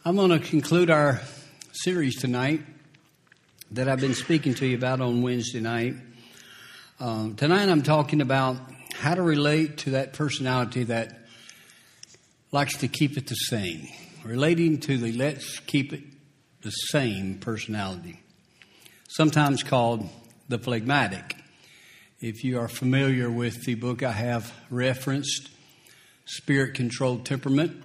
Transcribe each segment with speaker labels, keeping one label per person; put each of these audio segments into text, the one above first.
Speaker 1: I'm going to conclude our series tonight that I've been speaking to you about on Wednesday night. Tonight I'm talking about how to relate to that personality that likes to keep it the same. Relating to the let's keep it the same personality. Sometimes called the phlegmatic. If you are familiar with the book I have referenced, Spirit-Controlled Temperament,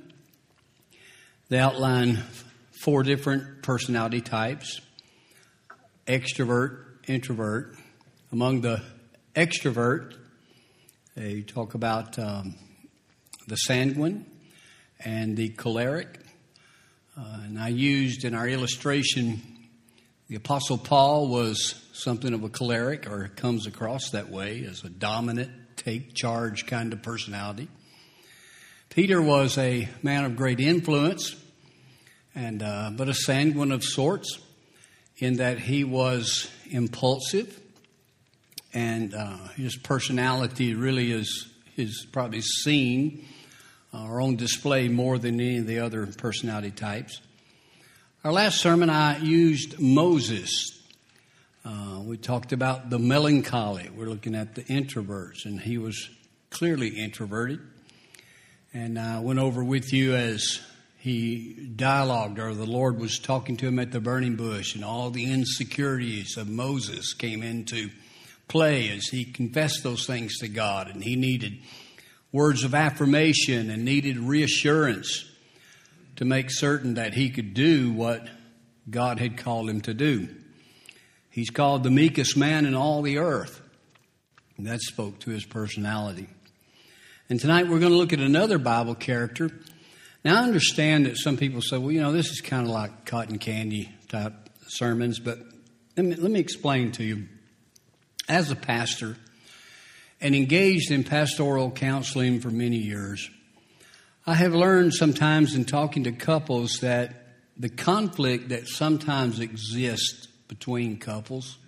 Speaker 1: they outline 4 different personality types: extrovert, introvert. Among the extrovert, they talk about the sanguine and the choleric. And I used in our illustration, the Apostle Paul was something of a choleric, or comes across that way as a dominant, take charge kind of personality. Peter was a man of great influence, and but a sanguine of sorts, in that he was impulsive, and his personality really is probably seen or on display more than any of the other personality types. Our last sermon, I used Moses. We talked about the melancholy. We're looking at the introverts, and he was clearly introverted. And I went over with you as he dialogued, or the Lord was talking to him at the burning bush, and all the insecurities of Moses came into play as he confessed those things to God, and he needed words of affirmation and needed reassurance to make certain that he could do what God had called him to do. He's called the meekest man in all the earth. And that spoke to his personality. And tonight we're going to look at another Bible character. Now I understand that some people say, well, this is kind of like cotton candy type sermons, but let me explain to you. As a pastor and engaged in pastoral counseling for many years, I have learned sometimes in talking to couples that the conflict that sometimes exists between couples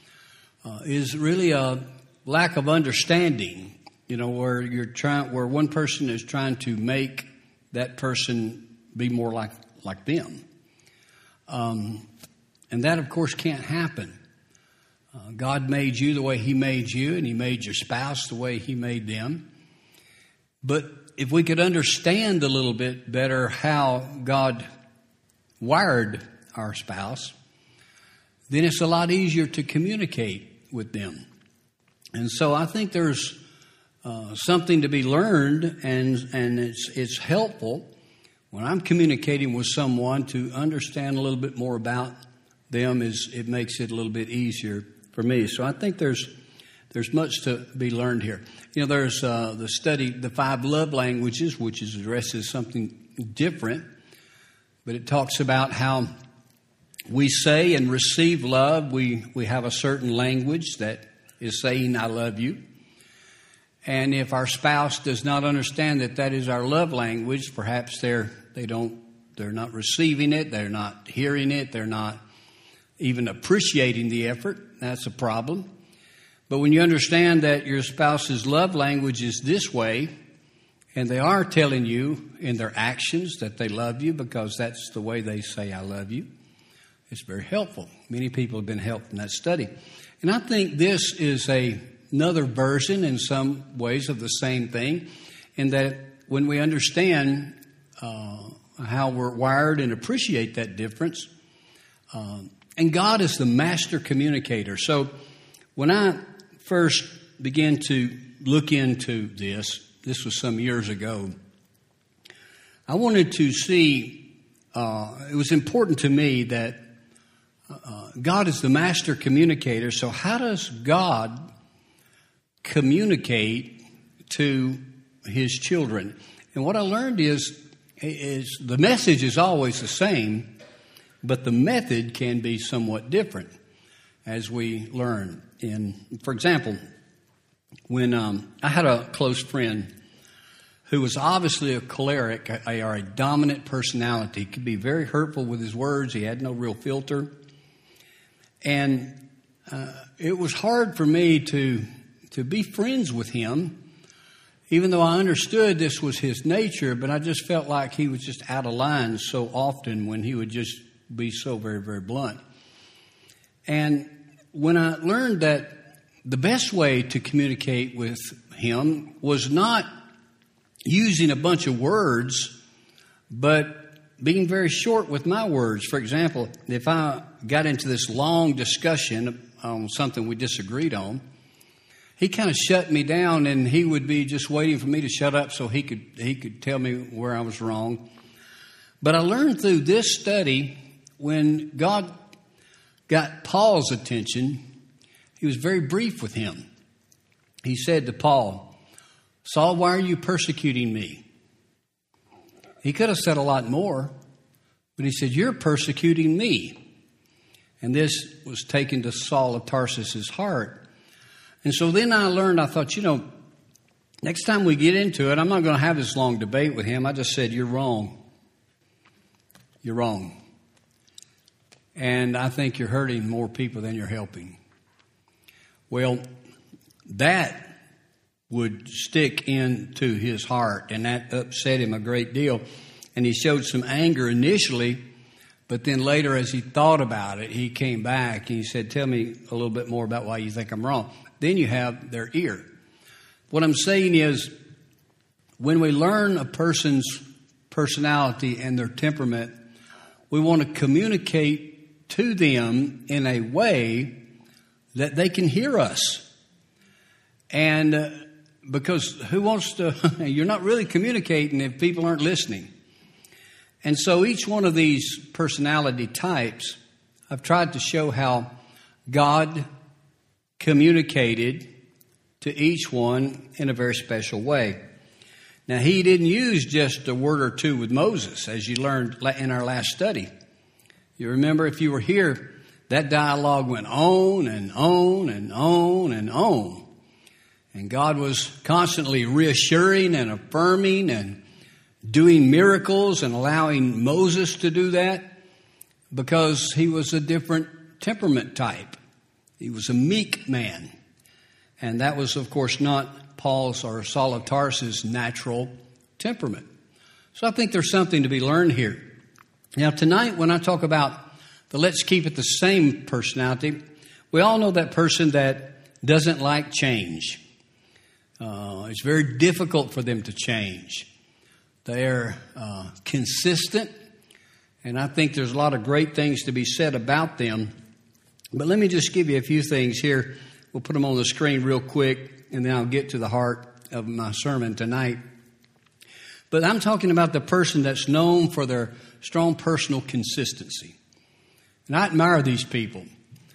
Speaker 1: is really a lack of understanding. Where one person is trying to make that person be more like them. And that, of course, can't happen. God made you the way He made you, and He made your spouse the way He made them. But if we could understand a little bit better how God wired our spouse, then it's a lot easier to communicate with them. And so I think there's something to be learned, and it's helpful when I'm communicating with someone to understand a little bit more about them. It makes it a little bit easier for me. So I think there's much to be learned here. There's the study, the 5 love languages, which addresses something different, but it talks about how we say and receive love. We have a certain language that is saying, I love you. And if our spouse does not understand that is our love language, perhaps they're not receiving it, they're not hearing it, they're not even appreciating the effort. That's a problem. But when you understand that your spouse's love language is this way, and they are telling you in their actions that they love you because that's the way they say I love you, it's very helpful. Many people have been helped in that study. And I think this is another version in some ways of the same thing, in that when we understand how we're wired and appreciate that difference, and God is the master communicator. So when I first began to look into this was some years ago, I wanted to see, it was important to me that God is the master communicator. So how does God communicate to His children? And what I learned is the message is always the same, but the method can be somewhat different as we learn. For example, when I had a close friend who was obviously a choleric, or a dominant personality. He could be very hurtful with his words. He had no real filter. And it was hard for me to be friends with him, even though I understood this was his nature, but I just felt like he was just out of line so often when he would just be so very, very blunt. And when I learned that the best way to communicate with him was not using a bunch of words, but being very short with my words. For example, if I got into this long discussion on something we disagreed on, he kind of shut me down, and he would be just waiting for me to shut up so he could tell me where I was wrong. But I learned through this study, when God got Paul's attention, he was very brief with him. He said to Paul, "Saul, why are you persecuting me?" He could have said a lot more, but he said, "You're persecuting me." And this was taken to Saul of Tarsus's heart. And so then I thought, next time we get into it, I'm not going to have this long debate with him. I just said, "You're wrong. You're wrong. And I think you're hurting more people than you're helping." Well, that would stick into his heart, and that upset him a great deal. And he showed some anger initially, but then later as he thought about it, he came back and he said, "Tell me a little bit more about why you think I'm wrong." Then you have their ear. What I'm saying is, when we learn a person's personality and their temperament, we want to communicate to them in a way that they can hear us. And because who wants to, you're not really communicating if people aren't listening. And so each one of these personality types, I've tried to show how God communicated to each one in a very special way. Now, he didn't use just a word or two with Moses, as you learned in our last study. You remember, if you were here, that dialogue went on and on and on and on. And God was constantly reassuring and affirming and doing miracles and allowing Moses to do that because he was a different temperament type. He was a meek man. And that was, of course, not Paul's or Saul of Tarsus' natural temperament. So I think there's something to be learned here. Now, tonight, when I talk about the let's keep it the same personality, we all know that person that doesn't like change. It's very difficult for them to change. They're consistent, and I think there's a lot of great things to be said about them. But let me just give you a few things here. We'll put them on the screen real quick, and then I'll get to the heart of my sermon tonight. But I'm talking about the person that's known for their strong personal consistency. And I admire these people.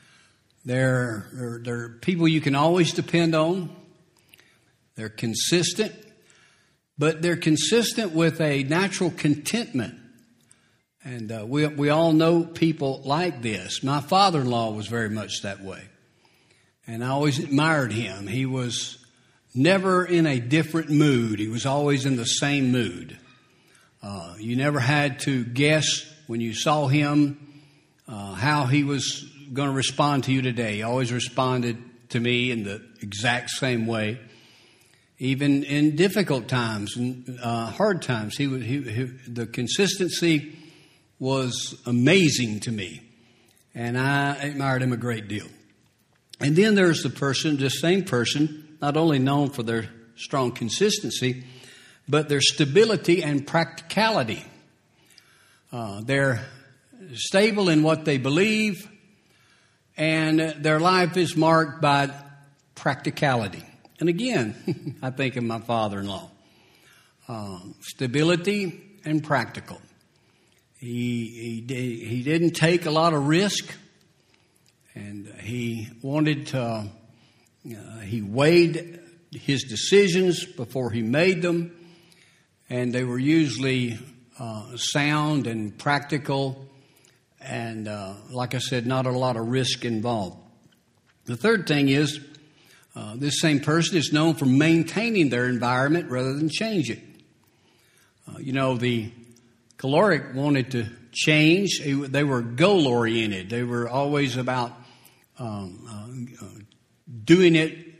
Speaker 1: They're people you can always depend on. They're consistent, but they're consistent with a natural contentment. And we all know people like this. My father-in-law was very much that way. And I always admired him. He was never in a different mood. He was always in the same mood. You never had to guess when you saw him how he was going to respond to you today. He always responded to me in the exact same way. Even in difficult times and hard times, the consistency was amazing to me, and I admired him a great deal. And then there's the same person, not only known for their strong consistency, but their stability and practicality. They're stable in what they believe, and their life is marked by practicality. And again, I think of my father-in-law. Stability and practical. He didn't take a lot of risk, and he wanted to. He weighed his decisions before he made them, and they were usually sound and practical, and like I said, not a lot of risk involved. The third thing is, this same person is known for maintaining their environment rather than change it. The caloric wanted to change. They were goal-oriented. They were always about doing it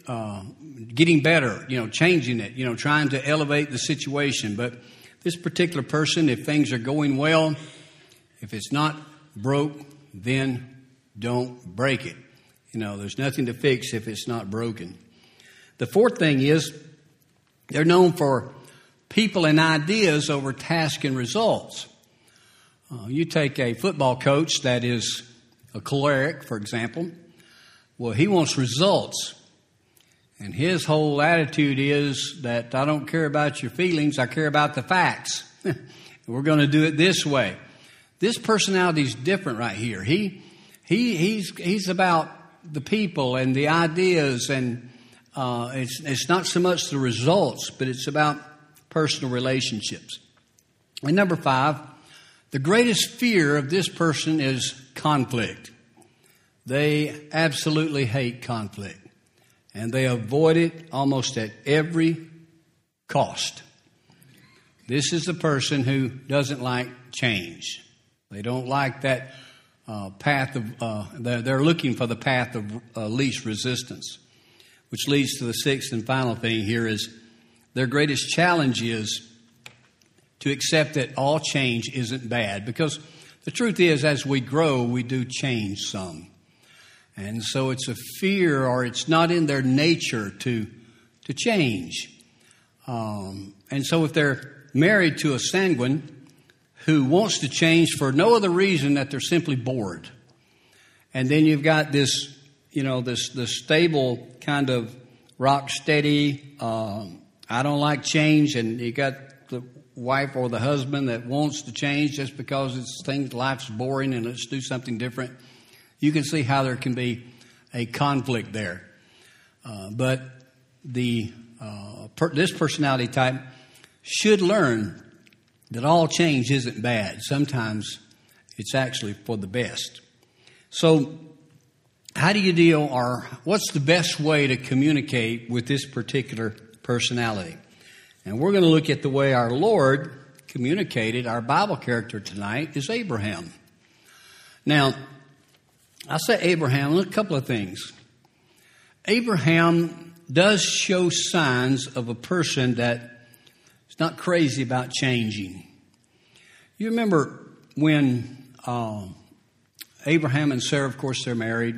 Speaker 1: getting better, changing it, trying to elevate the situation. But this particular person, if things are going well, if it's not broke, then don't break it. There's nothing to fix if it's not broken. The fourth thing is they're known for people and ideas over task and results. You take a football coach that is a choleric, for example. Well, he wants results. And his whole attitude is that I don't care about your feelings, I care about the facts. We're going to do it this way. This personality is different right here. He's about the people and the ideas, and it's not so much the results, but it's about personal relationships. And number 5, the greatest fear of this person is conflict. They absolutely hate conflict. And they avoid it almost at every cost. This is the person who doesn't like change. They don't like that path of, they're looking for the path of least resistance. Which leads to the 6th and final thing here is their greatest challenge is to accept that all change isn't bad. Because the truth is, as we grow, we do change some. And so it's a fear, or it's not in their nature to change. And so if they're married to a sanguine who wants to change for no other reason that they're simply bored. And then you've got this, this stable kind of rock steady, I don't like change, and you got the wife or the husband that wants to change just because life's boring and let's do something different. You can see how there can be a conflict there. But this personality type should learn that all change isn't bad. Sometimes it's actually for the best. So how do you deal, or what's the best way to communicate with this particular personality? And we're going to look at the way our Lord communicated. Our Bible character tonight is Abraham. Now, I say Abraham, a couple of things. Abraham does show signs of a person that is not crazy about changing. You remember when Abraham and Sarah, of course, they're married.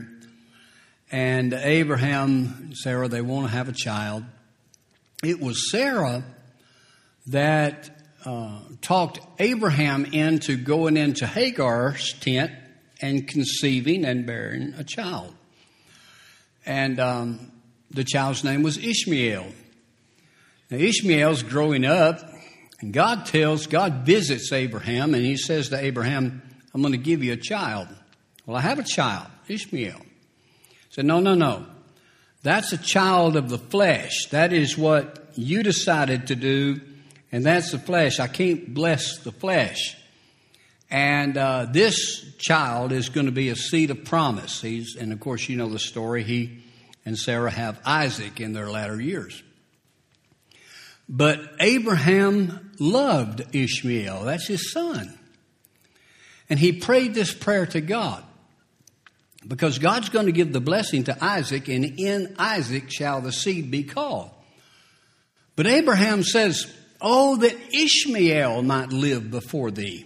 Speaker 1: And Abraham and Sarah, they want to have a child. It was Sarah that talked Abraham into going into Hagar's tent and conceiving and bearing a child. And the child's name was Ishmael. Now, Ishmael's growing up, and God visits Abraham, and he says to Abraham, I'm going to give you a child. Well, I have a child, Ishmael. He said, no. That's a child of the flesh. That is what you decided to do, and that's the flesh. I can't bless the flesh. And this child is going to be a seed of promise. And of course, you know the story. He and Sarah have Isaac in their latter years. But Abraham loved Ishmael. That's his son. And he prayed this prayer to God. Because God's going to give the blessing to Isaac, and in Isaac shall the seed be called. But Abraham says, oh, that Ishmael might live before thee.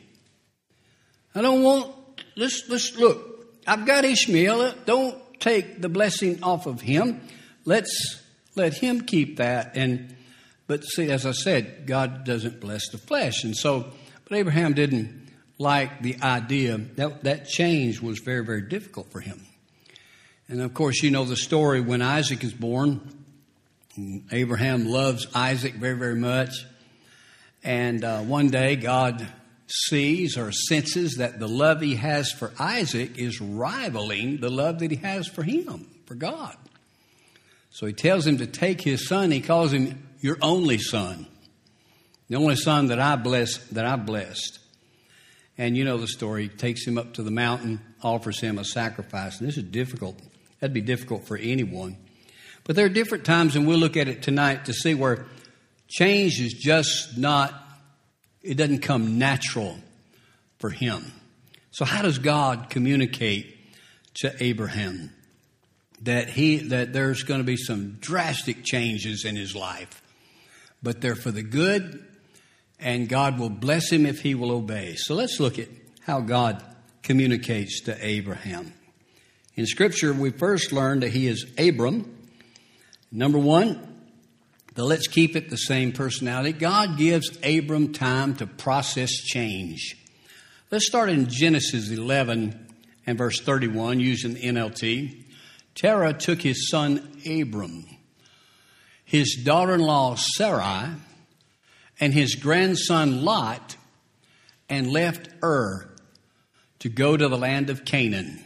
Speaker 1: I don't want, let's look, I've got Ishmael. Don't take the blessing off of him. Let's let him keep that. But see, as I said, God doesn't bless the flesh. But Abraham didn't like the idea. That change was very, very difficult for him. And of course, you know the story when Isaac is born. Abraham loves Isaac very, very much. And one day God sees or senses that the love he has for Isaac is rivaling the love that he has for him, for God. So he tells him to take his son. He calls him your only son, the only son that I blessed. And you know the story. He takes him up to the mountain, offers him a sacrifice. And this is difficult. That'd be difficult for anyone. But there are different times, and we'll look at it tonight to see where change is just not, it doesn't come natural for him. So how does God communicate to Abraham? that there's going to be some drastic changes in his life, but they're for the good, and God will bless him if he will obey. So let's look at how God communicates to Abraham. In Scripture, we first learned that he is Abram. Number one, let's keep it the same personality. God gives Abram time to process change. Let's start in Genesis 11 and verse 31 using the NLT. Terah took his son Abram, his daughter-in-law Sarai, and his grandson Lot, and left Ur to go to the land of Canaan.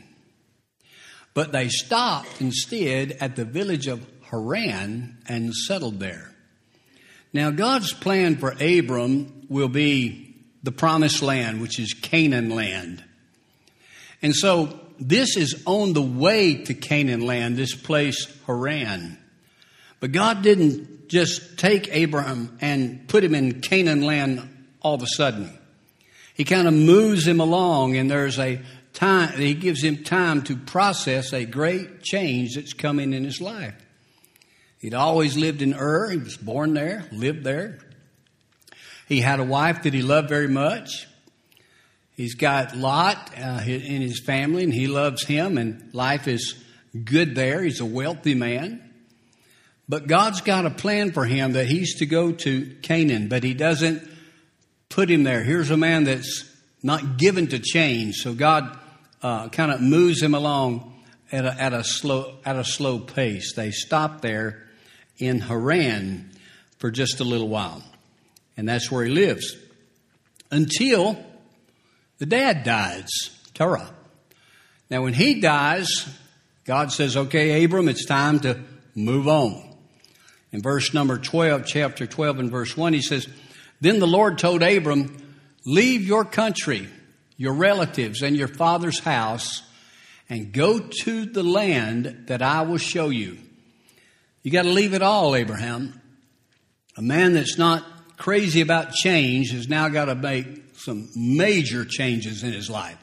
Speaker 1: But they stopped instead at the village of Haran and settled there. Now, God's plan for Abram will be the promised land, which is Canaan land. And so this is on the way to Canaan land, this place Haran. But God didn't just take Abraham and put him in Canaan land all of a sudden. He kind of moves him along, and there's a time, he gives him time to process a great change that's coming in his life. He'd always lived in Ur. He was born there, lived there. He had a wife that he loved very much. He's got Lot in his family, and he loves him, and life is good there. He's a wealthy man. But God's got a plan for him that he's to go to Canaan, but he doesn't put him there. Here's a man that's not given to change, so God kind of moves him along at a slow pace. They stop there in Haran for just a little while, and that's where he lives until the dad dies, Terah. Now, when he dies, God says, "Okay, Abram, it's time to move on." In verse number 12, chapter 12 and verse 1, he says, "Then the Lord told Abram, leave your country, your relatives, and your father's house, and go to the land that I will show you." You got to leave it all, Abraham. A man that's not crazy about change has now got to make some major changes in his life.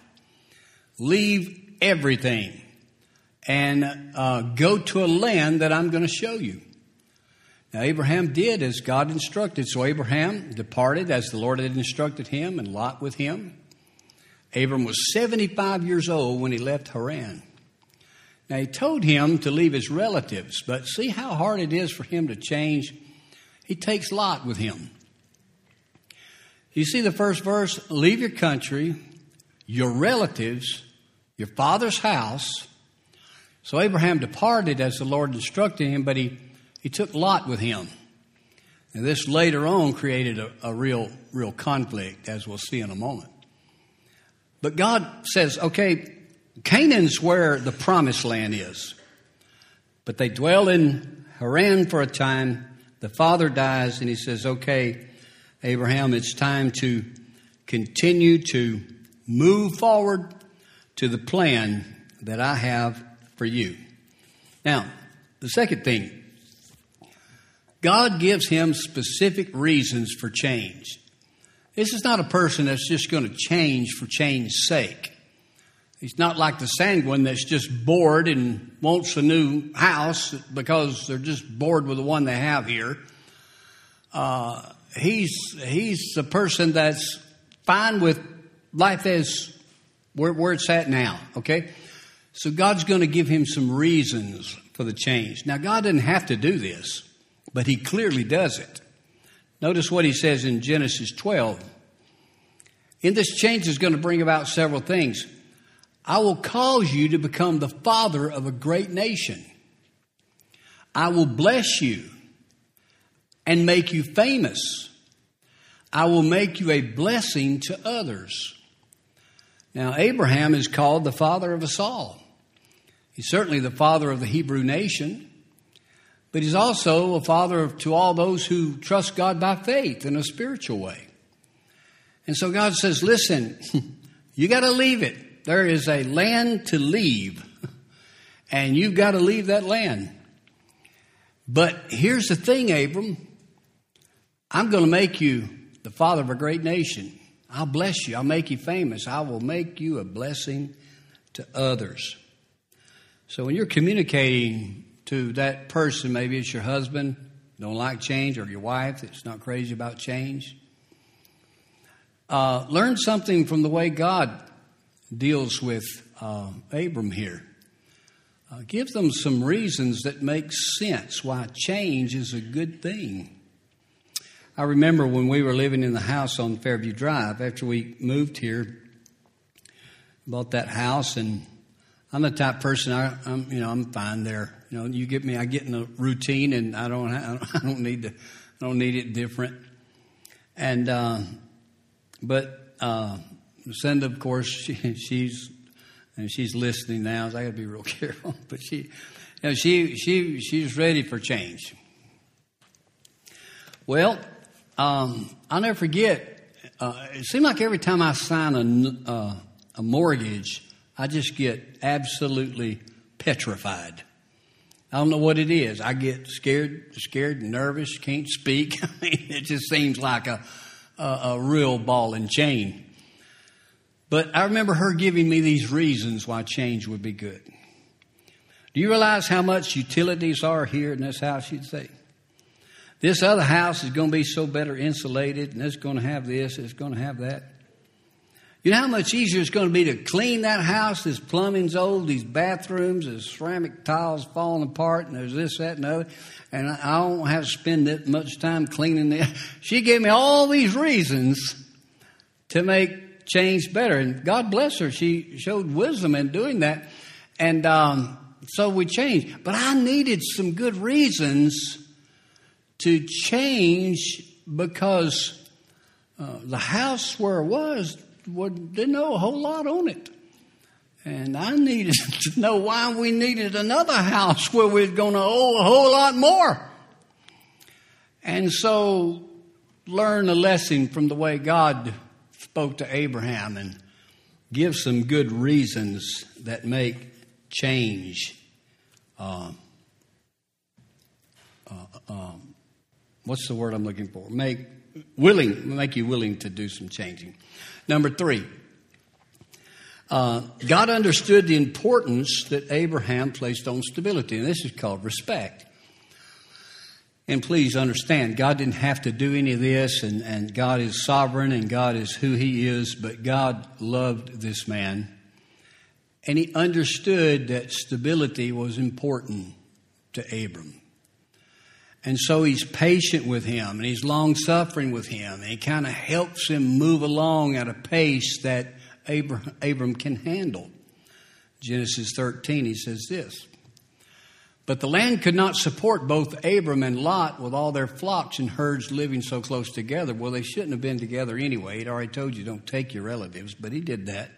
Speaker 1: Leave everything and go to a land that I'm going to show you. Now, Abraham did as God instructed. So Abraham departed as the Lord had instructed him, and Lot with him. Abram was 75 years old when he left Haran. Now, he told him to leave his relatives, but see how hard it is for him to change? He takes Lot with him. You see the first verse? Leave your country, your relatives, your father's house. So Abraham departed as the Lord instructed him, but he took Lot with him. And this later on created a real conflict, as we'll see in a moment. But God says, okay, Canaan's where the promised land is. But they dwell in Haran for a time. The father dies, and he says, okay, Abraham, it's time to continue to move forward to the plan that I have for you. Now, the second thing, God gives him specific reasons for change. This is not a person that's just going to change for change's sake. He's not like the sanguine that's just bored and wants a new house because they're just bored with the one they have here. He's a person that's fine with life as where it's at now, okay? So God's going to give him some reasons for the change. Now, God didn't have to do this, but he clearly does it. Notice what he says in Genesis 12. In this change is going to bring about several things. I will cause you to become the father of a great nation. I will bless you and make you famous. I will make you a blessing to others. Now, Abraham is called the father of us all. He's certainly the father of the Hebrew nation, but he's also a father to all those who trust God by faith in a spiritual way. And so God says, listen, you got to leave it. There is a land to leave, and you've got to leave that land. But here's the thing, Abram. I'm going to make you the father of a great nation. I'll bless you. I'll make you famous. I will make you a blessing to others. So when you're communicating to that person, maybe it's your husband, don't like change, or your wife that's not crazy about change, learn something from the way God deals with Abram here. Give them some reasons that make sense why change is a good thing. I remember when we were living in the house on Fairview Drive, after we moved here, bought that house, and I'm the type of person, I'm fine there. You get me, I get in a routine, and I don't need it different. And but Lucinda, of course, she's listening now, so I got to be real careful. But she's ready for change. Well, I'll never forget. It seemed like every time I sign a mortgage, I just get absolutely petrified. I don't know what it is. I get scared, nervous, can't speak. I mean, it just seems like a real ball and chain. But I remember her giving me these reasons why change would be good. Do you realize how much utilities are here in this house, you'd say? This other house is going to be so better insulated, and it's going to have this, it's going to have that. You know how much easier it's going to be to clean that house? This plumbing's old, these bathrooms, there's ceramic tiles falling apart, and there's this, that, and the other. And I don't have to spend that much time cleaning it. She gave me all these reasons to make change better. And God bless her. She showed wisdom in doing that. And so we changed. But I needed some good reasons to change because the house where it was didn't know a whole lot on it. And I needed to know why we needed another house where we were going to owe a whole lot more. And so learn a lesson from the way God spoke to Abraham and give some good reasons that make change. What's the word I'm looking for? Make you willing to do some changing. Number 3. God understood the importance that Abraham placed on stability, and this is called respect. And please understand, God didn't have to do any of this, and God is sovereign, and God is who He is, but God loved this man, and He understood that stability was important to Abram. And so He's patient with him, and He's long-suffering with him, and He kind of helps him move along at a pace that Abram can handle. Genesis 13, He says this, "But the land could not support both Abram and Lot with all their flocks and herds living so close together." Well, they shouldn't have been together anyway. He'd already told you don't take your relatives, but he did that.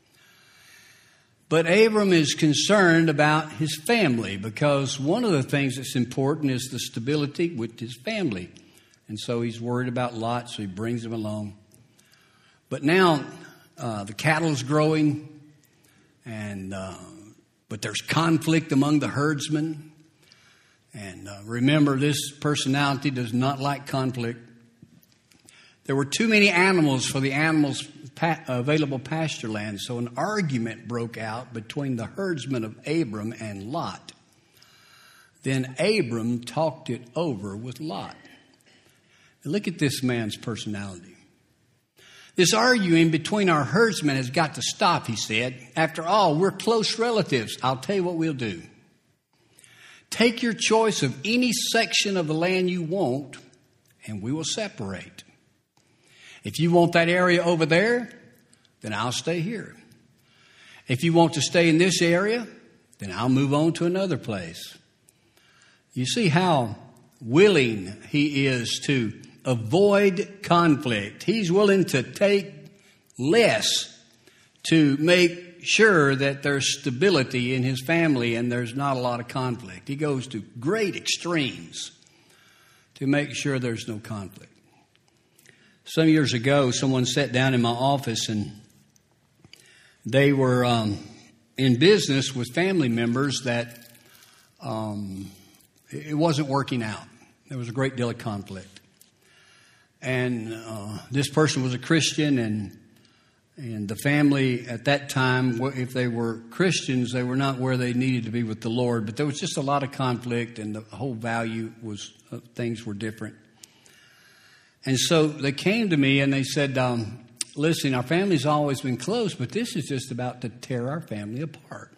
Speaker 1: But Abram is concerned about his family because one of the things that's important is the stability with his family. And so he's worried about Lot, so he brings him along. But now the cattle's growing, and but there's conflict among the herdsmen. And remember, this personality does not like conflict. There were too many animals for the animals' available pasture land, so an argument broke out between the herdsmen of Abram and Lot. Then Abram talked it over with Lot. Now look at this man's personality. "This arguing between our herdsmen has got to stop," he said. "After all, we're close relatives. I'll tell you what we'll do. Take your choice of any section of the land you want, and we will separate. If you want that area over there, then I'll stay here. If you want to stay in this area, then I'll move on to another place." You see how willing he is to avoid conflict. He's willing to take less to make sure that there's stability in his family and there's not a lot of conflict. He goes to great extremes to make sure there's no conflict. Some years ago, someone sat down in my office and they were in business with family members that it wasn't working out. There was a great deal of conflict. And this person was a Christian, And the family at that time, if they were Christians, they were not where they needed to be with the Lord. But there was just a lot of conflict, and the whole value was things were different. And so they came to me and they said, listen, our family's always been close, but this is just about to tear our family apart.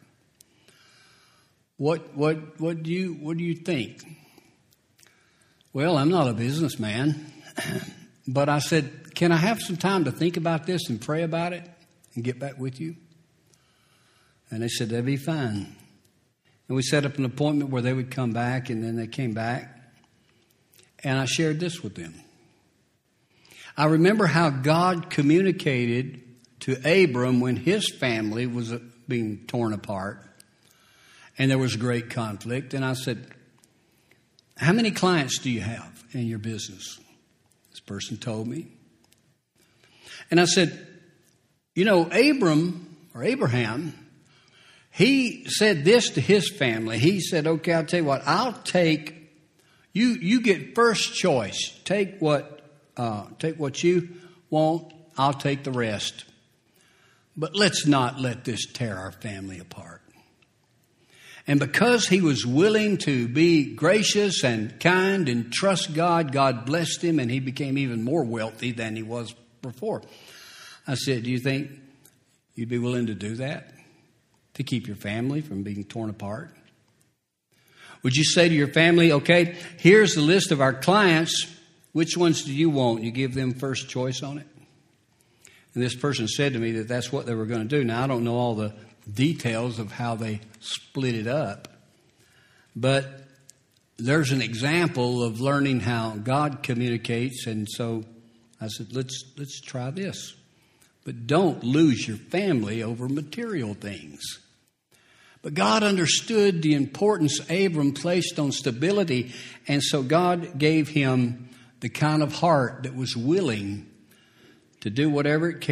Speaker 1: What do you think? Well, I'm not a businessman, but I said, can I have some time to think about this and pray about it and get back with you? And they said, that'd be fine. And we set up an appointment where they would come back, and then they came back. And I shared this with them. I remember how God communicated to Abram when his family was being torn apart, and there was great conflict. And I said, how many clients do you have in your business? This person told me. And I said, you know, Abraham, he said this to his family. He said, okay, I'll tell you what, I'll take, you get first choice. Take what you want, I'll take the rest. But let's not let this tear our family apart. And because he was willing to be gracious and kind and trust God, God blessed him, and he became even more wealthy than he was before. I said, do you think you'd be willing to do that? To keep your family from being torn apart? Would you say to your family, okay, here's the list of our clients. Which ones do you want? You give them first choice on it? And this person said to me that that's what they were going to do. Now, I don't know all the details of how they split it up, but there's an example of learning how God communicates. And so I said, let's try this. But don't lose your family over material things. But God understood the importance Abram placed on stability, and so God gave him the kind of heart that was willing to do whatever it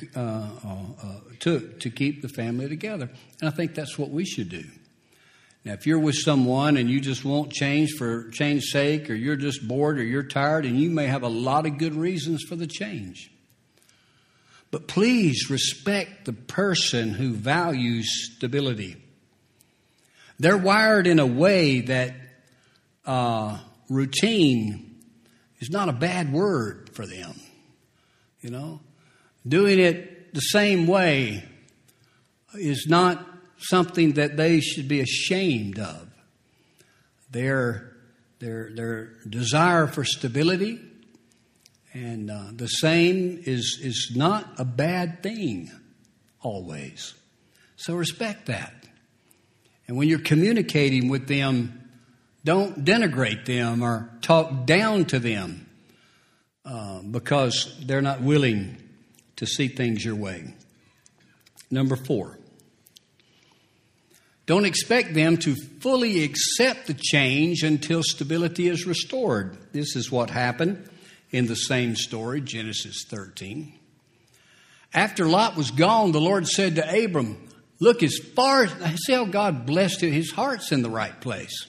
Speaker 1: took to keep the family together. And I think that's what we should do. Now, if you're with someone and you just won't change for change's sake, or you're just bored or you're tired, and you may have a lot of good reasons for the change. But please respect the person who values stability. They're wired in a way that routine is not a bad word for them. You know, doing it the same way is not something that they should be ashamed of. Their desire for stability and the same is not a bad thing always. So respect that. And when you're communicating with them, don't denigrate them or talk down to them because they're not willing to see things your way. Number 4, don't expect them to fully accept the change until stability is restored. This is what happened in the same story, Genesis 13. After Lot was gone, the Lord said to Abram, look, as far as, see how God blessed him, his heart's in the right place.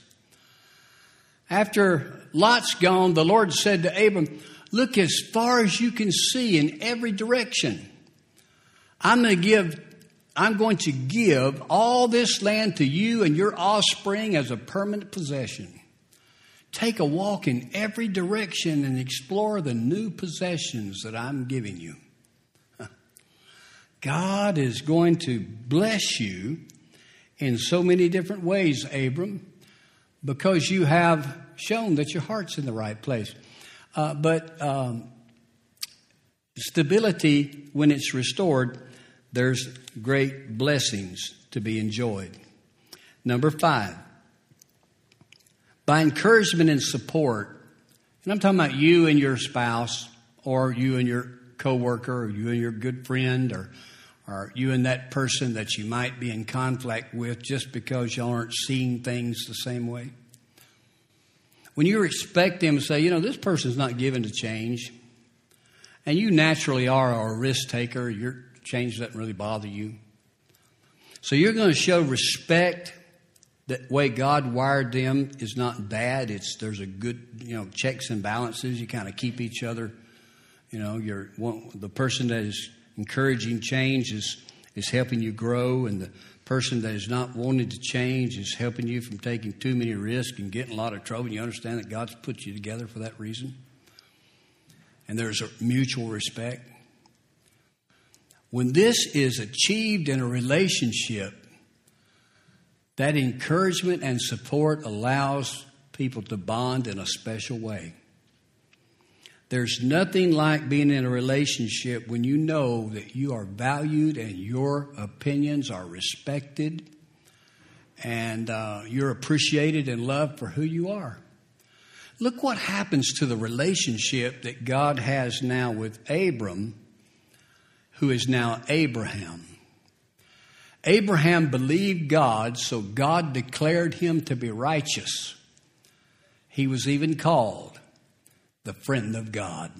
Speaker 1: After Lot's gone, the Lord said to Abram, look as far as you can see in every direction. I'm going to give all this land to you and your offspring as a permanent possession. Take a walk in every direction and explore the new possessions that I'm giving you. God is going to bless you in so many different ways, Abram, because you have shown that your heart's in the right place. But stability, when it's restored, there's great blessings to be enjoyed. Number 5, by encouragement and support, and I'm talking about you and your spouse, or you and your coworker, or you and your good friend, or you and that person that you might be in conflict with just because you aren't seeing things the same way. When you expect them to say, you know, this person's not given to change, and you naturally are a risk taker, your change doesn't really bother you. So you're going to show respect. That way God wired them is not bad. There's a good, checks and balances. You kind of keep each other, the person that is encouraging change is helping you grow, and the person that is not wanting to change is helping you from taking too many risks and getting a lot of trouble. And you understand that God's put you together for that reason. And there's a mutual respect. When this is achieved in a relationship, that encouragement and support allows people to bond in a special way. There's nothing like being in a relationship when you know that you are valued and your opinions are respected and you're appreciated and loved for who you are. Look what happens to the relationship that God has now with Abram, who is now Abraham. Abraham believed God, so God declared him to be righteous. He was even called the friend of God.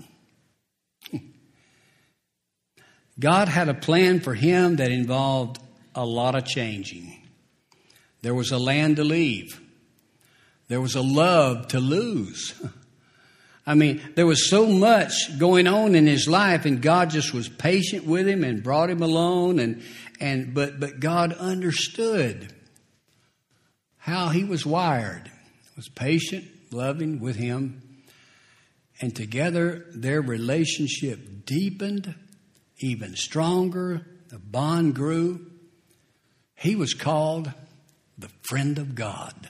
Speaker 1: God had a plan for him that involved a lot of changing. There was a land to leave. There was a love to lose. I mean, there was so much going on in his life, and God just was patient with him and brought him along. But God understood how he was wired. Was patient, loving with him. And together, their relationship deepened even stronger. The bond grew. He was called the friend of God.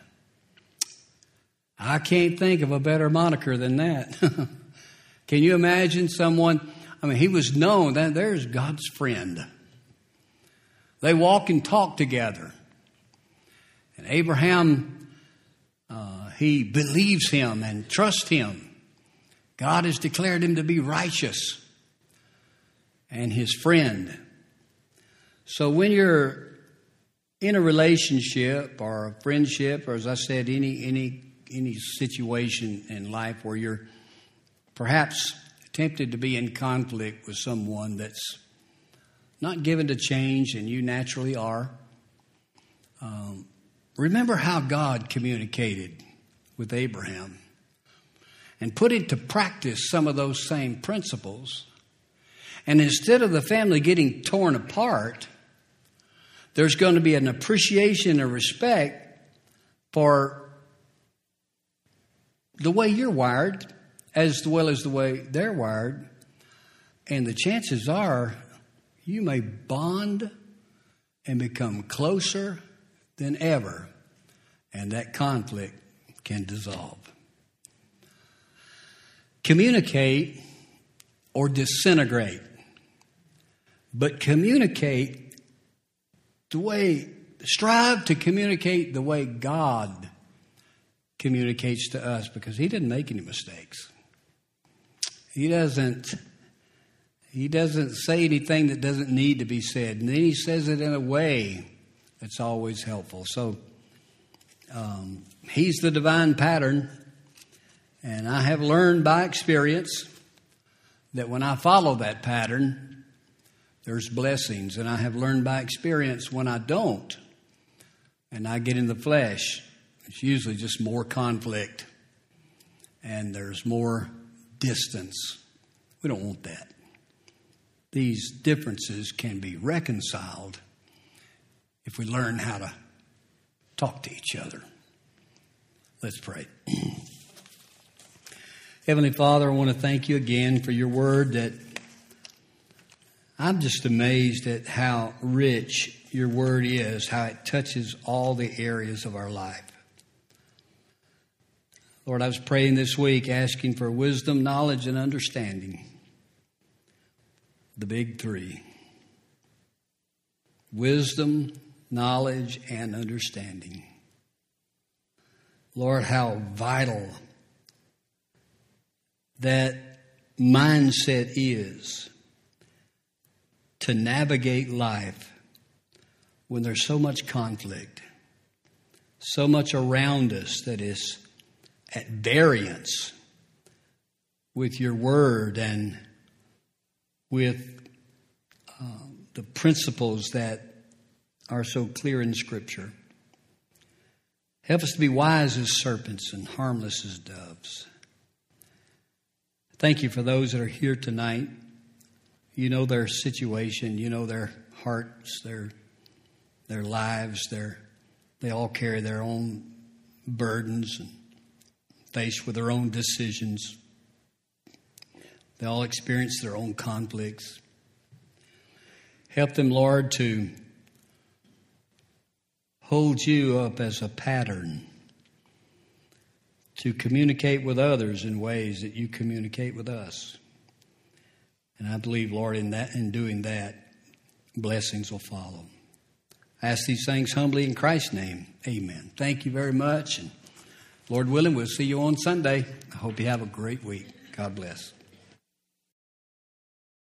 Speaker 1: I can't think of a better moniker than that. Can you imagine someone? I mean, he was known that there's God's friend. They walk and talk together. And Abraham, he believes him and trusts him. God has declared him to be righteous and his friend. So when you're in a relationship or a friendship, or as I said, any situation in life where you're perhaps tempted to be in conflict with someone that's not given to change, and you naturally are, remember how God communicated with Abraham and put into practice some of those same principles. And instead of the family getting torn apart, there's going to be an appreciation and respect for the way you're wired as well as the way they're wired. And the chances are you may bond and become closer than ever, and that conflict can dissolve. Communicate or disintegrate, but communicate strive to communicate the way God communicates to us, because he didn't make any mistakes. He doesn't say anything that doesn't need to be said. And then he says it in a way that's always helpful. So he's the divine pattern. And I have learned by experience that when I follow that pattern, there's blessings. And I have learned by experience when I don't, and I get in the flesh, it's usually just more conflict and there's more distance. We don't want that. These differences can be reconciled if we learn how to talk to each other. Let's pray. Heavenly Father, I want to thank you again for your word. That I'm just amazed at how rich your word is, how it touches all the areas of our life. Lord, I was praying this week asking for wisdom, knowledge, and understanding. The big three. Wisdom, knowledge, and understanding. Lord, how vital that mindset is to navigate life when there's so much conflict, so much around us that is at variance with your word and with the principles that are so clear in Scripture. Help us to be wise as serpents and harmless as doves. Thank you for those that are here tonight. You know their situation. You know their hearts, their lives. They all carry their own burdens and faced with their own decisions. They all experience their own conflicts. Help them, Lord, to hold you up as a pattern, to communicate with others in ways that you communicate with us. And I believe, Lord, in doing that, blessings will follow. I ask these things humbly in Christ's name. Amen. Thank you very much. And Lord willing, we'll see you on Sunday. I hope you have a great week. God bless.